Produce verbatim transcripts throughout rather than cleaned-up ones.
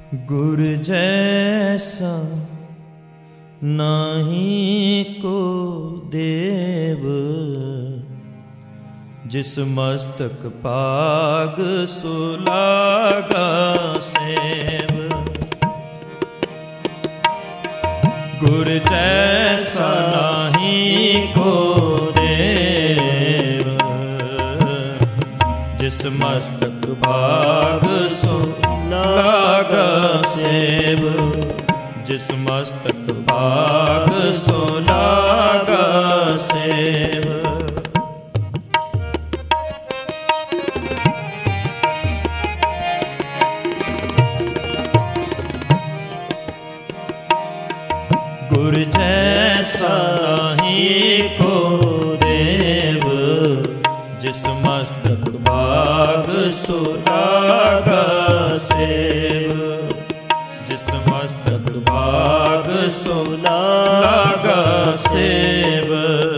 गुर जैसा नाही को देव, जिस मस्तक पाग सुलागा सेव। गुर जैसा नाही को देव, जिस मस्तक पाग सुलागा सेव। जिस मस्तक पाग सुलागा सेव। गुर जैसा नाही को देव, जिस मस्तक पाग सुलागा सेव। जिस मस्तक पाग सुलागा सेव।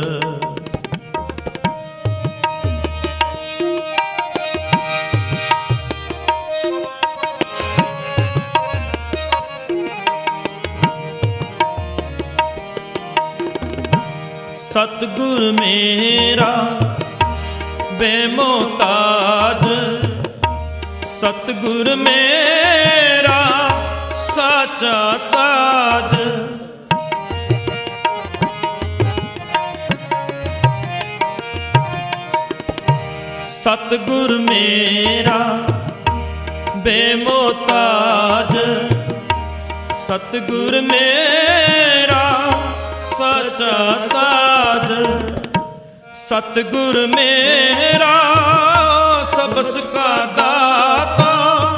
सतगुर मेरा बेमोहताज, सतगुर मेरा साचा साज। सतगुर मेरा बेमोहताज, सतगुर मेरा साचा साज। सतगुर मेरा सबस का दाता,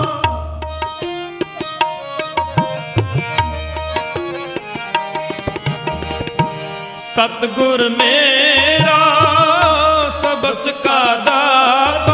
सतगुर मेरा सबस का दाता।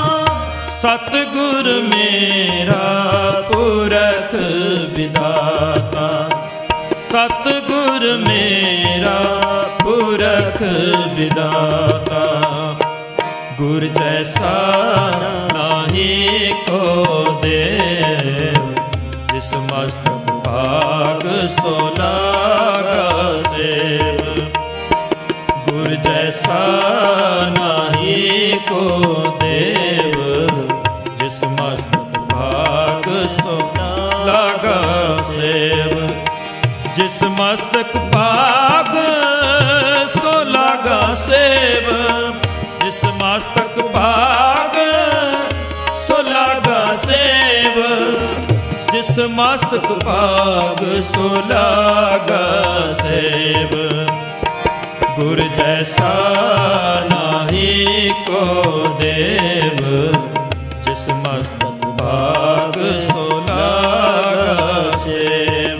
सतगुर मेरा पुरख विधाता, सतगुर मेरा पुरख विधाता। गुर जैसा नाही को देव, जिस मस्तक पाग सुलागा सेव। गुर जैसा नाही को देव, जिस मस्तक पाग सुलागा सेव। जिस मस्तक पाग सुलागा सेव। जिस मस्तक पाग सुलागा सेव। जिस मस्तक पाग सुलागा सेव। गुर जैसा नाही को देव, जिस मस्तक पाग सुलागा सेव।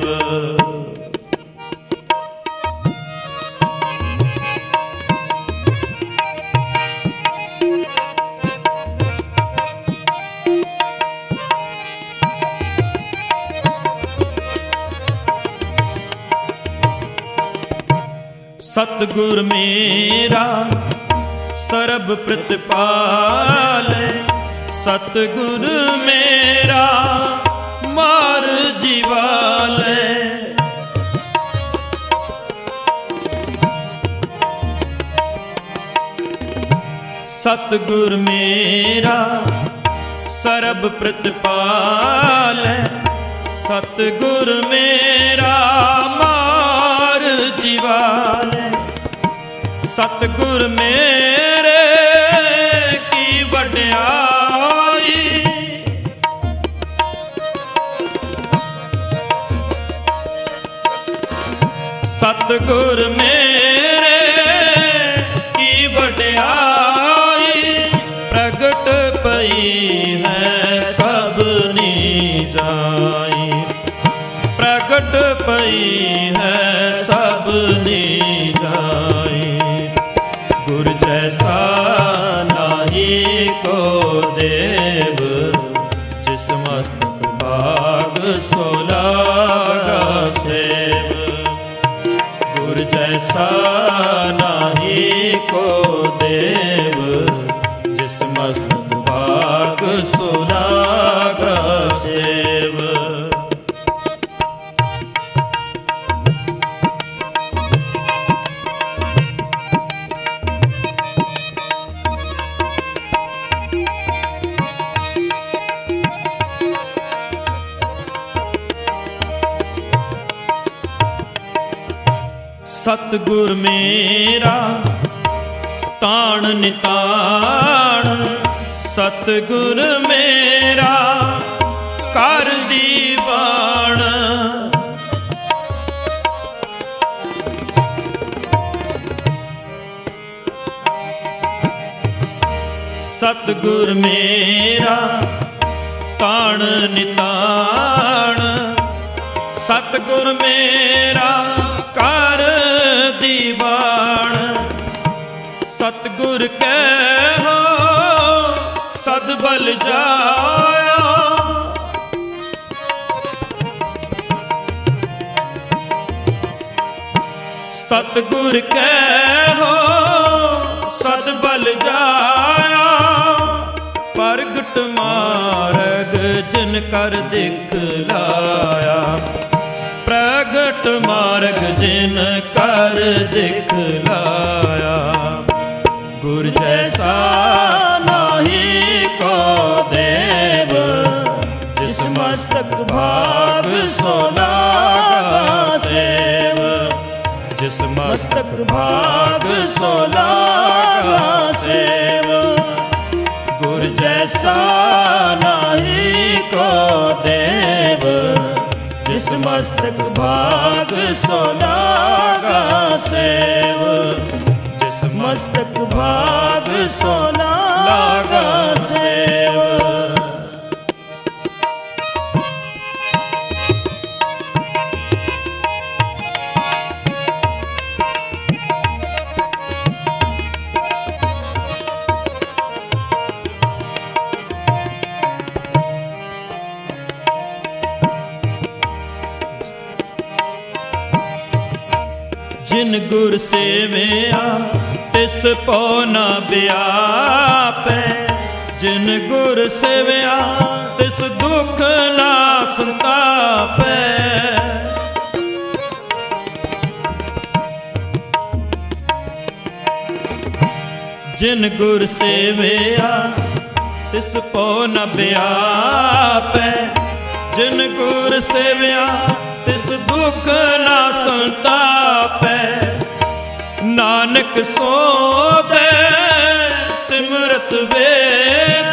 सतगुर मेरा सर्ब प्रतिपाल, सतगुर मेरा मार जीवाल। सतगुर मेरा सर्ब प्रतिपाल, सतगुर मेरा मार जीवाल। सतगुर मेरे की वड्याई, सतगुर मेरे की वड्याई। प्रगट पई है सबनी जाई, प्रगट पई है सबनी जाई। गुर जैसा नाही को देव, जिस मस्तक पाग सुलागा सेव। गुर जैसा नाही को देव, जिस मस्तक पाग सुलागा सेव। ਸਤਿਗੁਰ ਮੇਰਾ ਤਾਣ ਨਿਤਾਣ, ਸਤਿਗੁਰ ਮੇਰਾ ਕਰ ਦੀਵਾਨ। ਸਤਿਗੁਰ ਮੇਰਾ ਤਾਣ ਨਿਤਾਣ, ਸਤਿਗੁਰ ਮੇਰਾ ਕਰ ਦੀਵਾਨ। ਸਤਿਗੁਰ ਕਹਿ ਸਦ ਬਲ ਜਾਇਆ, ਸਤਿਗੁਰ ਕਹਿ ਸਦ ਬਲ ਜਾਇਆ। ਪ੍ਰਗਟ ਮਾਰਗ ਜਿਨ ਕਰ ਦਿਖਲਾਇਆ, ਪ੍ਰਗਟ ਮਾਰਗ ਜਿਨ ਕਰ ਦਿਖਲਾਇਆ। ਗੁਰ ਜੈਸਾ ਨਾਹੀ ਕੋ ਦੇਵ, ਜਿਸ ਮਸਤਕ ਭਾਗ ਸੋ ਲਾਗਾ ਸੇਵ, ਜਿਸ ਮਸਤਕ ਭਾਗ ਸੋ ਲਾਗਾ ਸੇਵ। ਗੁਰ ਜੈਸਾ ਨਾਹੀ ਕੋ ਦੇਵ, ਜਿਸ ਮਸਤਕ ਭਾਗ ਸੋ ਲਾਗਾ ਸੇਵ, ਜਿਸ ਮਸਤਕ ਭਾਗ ਸੋ ਲਾਗਾ ਸੇਵ। ਜਿਨ ਗੁਰ ਸੇਵਿਆ ਤਿਸ ਪੋ ਨ ਬਿਆਪੈ, ਜਿਨ ਗੁਰ ਸੇਵਿਆ ਤਿਸ ਦੁਖ ਨਾ ਸੰਤਾਪੈ। ਜਿਨ ਗੁਰ ਸੇਵਿਆ ਤਿਸ ਪੋ ਨ ਬਿਆਪੈ, ਜਿਨ ਗੁਰ ਸੇਵਿਆ ਤਿਸ ਦੁਖ ਨਾ ਸੰਤਾਪੈ। ਨਾਨਕ ਸੋ ਦੇ ਸਿਮਰਤ ਵੇਦ,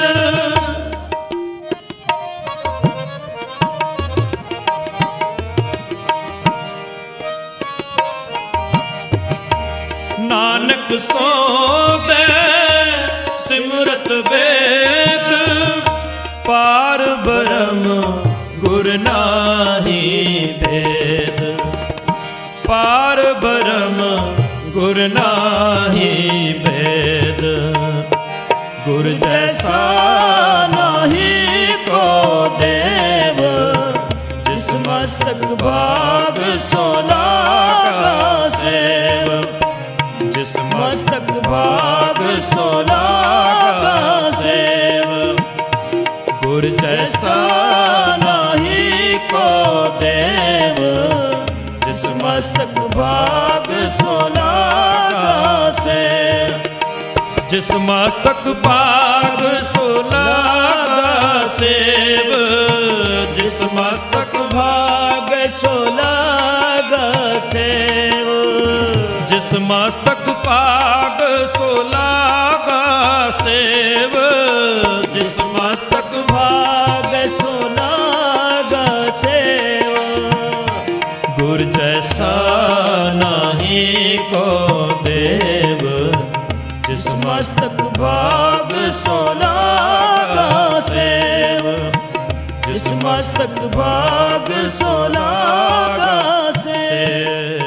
ਨਾਨਕ ਸੋ ਦੇ ਸਿਮਰਤ ਵੇਦ। ਪਾਰ ਬ੍ਰਹਮ ਗੁਰ ਨਾਹੀ ਭੇਦ, ਪਾਰ ਬ੍ਰਹਮ ਗੁਰ ਨਾਹੀ ਭੇਦ। ਗੁਰ ਜੈਸਾ ਨਾਹੀ ਕੋ ਦੇਵ, ਜਿਸ ਮਸਤਕ ਭਾਗ ਸੋ ਲਾਗਾ ਸੇਵ, ਜਿਸ ਮਸਤਕ ਭਾਗ ਸੋ ਲਾਗਾ ਸੇਵ। ਗੁਰ ਜੈਸਾ ਨਾਹੀ ਕੋ ਦੇਵ, ਜਿਸ ਮਸਤਕ ਭਾਗ ਸੋ ਲਾਗਾ ਸੇਵ, ਜਿਸ ਮਸਤਕ ਭਾਗ ਸੋ ਲਾਗਾ ਸੇਵ, ਜਿਸ ਮਸਤਕ ਭਾਗ ਸੋ ਲਾਗਾ ਸੇਵ, ਜਿਸ ਮਸਤਕ ਭਾਗ ਸੋ ਲਾਗਾ ਸੇਵ, ਜਿਸ ਮਸਤਕ ਭਾਗ ਸੋ ਲਾਗਾ ਸੇਵ। ਗੁਰ ਜੈਸਾ ਨਾਹੀ ਕੋ ਦੇਵ, ਜਿਸ ਮਸਤਕ ਭਾਗ ਸੋ ਲਾਗਾ ਸੇਵ, ਜਿਸ ਮਸਤਕ ਭਾਗ ਸੋ ਲਾਗਾ ਸੇਵ।